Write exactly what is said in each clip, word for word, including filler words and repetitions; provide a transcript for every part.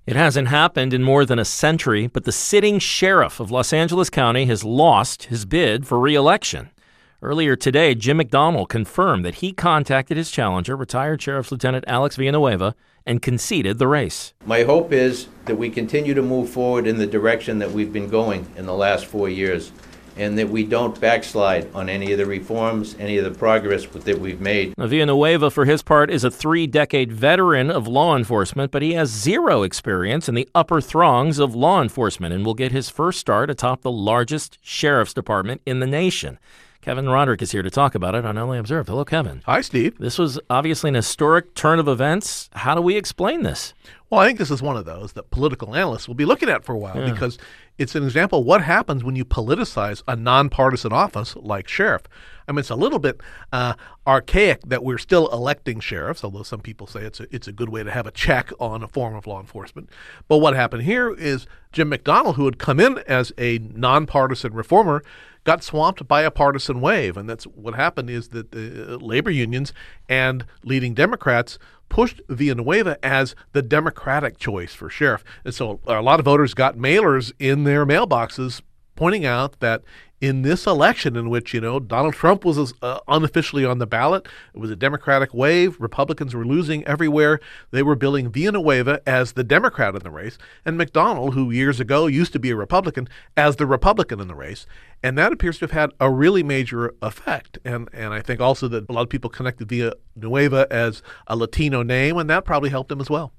It hasn't happened in more than a century, but the sitting sheriff of Los Angeles County has lost his bid for re-election. Earlier today, Jim McDonnell confirmed that he contacted his challenger, retired Sheriff's Lieutenant Alex Villanueva, and conceded the race. My hope is that we continue to move forward in the direction that we've been going in the last four years, and that we don't backslide on any of the reforms, any of the progress that we've made. Now, Villanueva, for his part, is a three-decade veteran of law enforcement, but he has zero experience in the upper throngs of law enforcement and will get his first start atop the largest sheriff's department in the nation. Kevin Roderick is here to talk about it on L A Observed. Hello, Kevin. Hi, Steve. This was obviously an historic turn of events. How do we explain this? Well, I think this is one of those that political analysts will be looking at for a while yeah. because it's an example of what happens when you politicize a nonpartisan office like sheriff. I mean, it's a little bit uh, archaic that we're still electing sheriffs, although some people say it's a, it's a good way to have a check on a form of law enforcement. But what happened here is Jim McDonnell, who had come in as a nonpartisan reformer, got swamped by a partisan wave. And that's what happened is that the labor unions and leading Democrats pushed Villanueva as the Democratic choice for sheriff. And so a lot of voters got mailers in their mailboxes pointing out that in this election in which, you know, Donald Trump was uh, unofficially on the ballot, it was a Democratic wave, Republicans were losing everywhere, they were billing Villanueva as the Democrat in the race, and McDonnell, who years ago used to be a Republican, as the Republican in the race. And that appears to have had a really major effect. And and I think also that a lot of people connected Villanueva as a Latino name, and that probably helped him as well.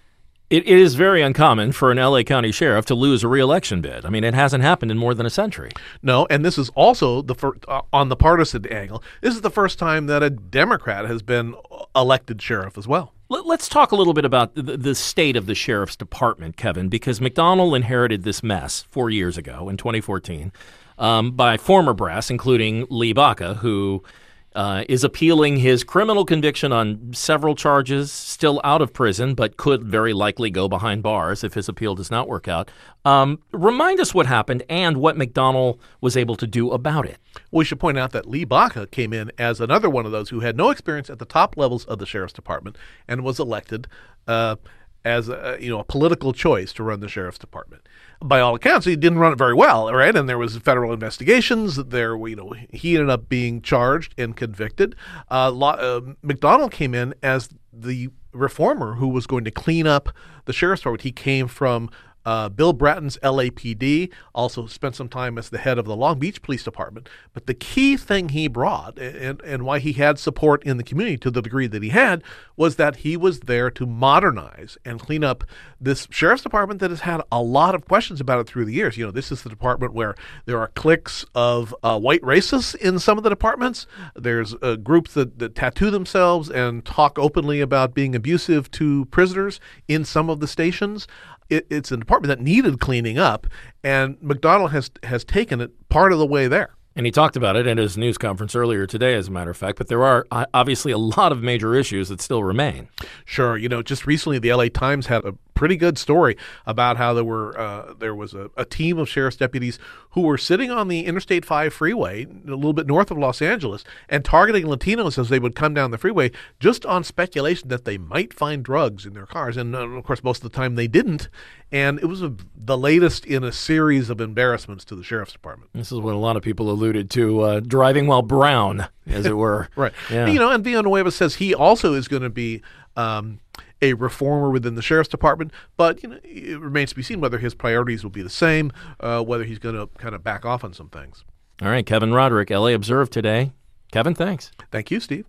It is very uncommon for an L A County sheriff to lose a re-election bid. I mean, it hasn't happened in more than a century. No, and this is also the first, uh, on the partisan angle, this is the first time that a Democrat has been elected sheriff as well. Let's talk a little bit about the, the state of the sheriff's department, Kevin, because McDonnell inherited this mess four years ago in twenty fourteen um, by former brass, including Lee Baca, who Uh, is appealing his criminal conviction on several charges, still out of prison, but could very likely go behind bars if his appeal does not work out. Um, remind us what happened and what McDonnell was able to do about it. We should point out that Lee Baca came in as another one of those who had no experience at the top levels of the sheriff's department and was elected uh, as a, you know, a political choice to run the sheriff's department. By all accounts, he didn't run it very well, right? And there was federal investigations. There, you know, he ended up being charged and convicted. Uh, uh, McDonnell came in as the reformer who was going to clean up the sheriff's department. He came from Uh, Bill Bratton's L A P D, also spent some time as the head of the Long Beach Police Department. But the key thing he brought, and, and why he had support in the community to the degree that he had, was that he was there to modernize and clean up this sheriff's department that has had a lot of questions about it through the years. You know, this is the department where there are cliques of uh, white racists in some of the departments. There's uh, groups that, that tattoo themselves and talk openly about being abusive to prisoners in some of the stations. It, it's a department that needed cleaning up, and McDonnell has has taken it part of the way there. And he talked about it at his news conference earlier today, as a matter of fact. But there are obviously a lot of major issues that still remain. Sure. You know, just recently the L A Times had a pretty good story about how there were uh, there was a, a team of sheriff's deputies who were sitting on the Interstate five freeway a little bit north of Los Angeles and targeting Latinos as they would come down the freeway just on speculation that they might find drugs in their cars. And, uh, of course, most of the time they didn't. And it was a, the latest in a series of embarrassments to the sheriff's department. This is what a lot of people alluded to, uh, driving while brown, as it were. Right. Yeah. You know, and Villanueva says he also is going to be um, a reformer within the sheriff's department, but you know, it remains to be seen whether his priorities will be the same, uh, whether he's going to kind of back off on some things. All right, Kevin Roderick, L A Observed today. Kevin, thanks. Thank you, Steve.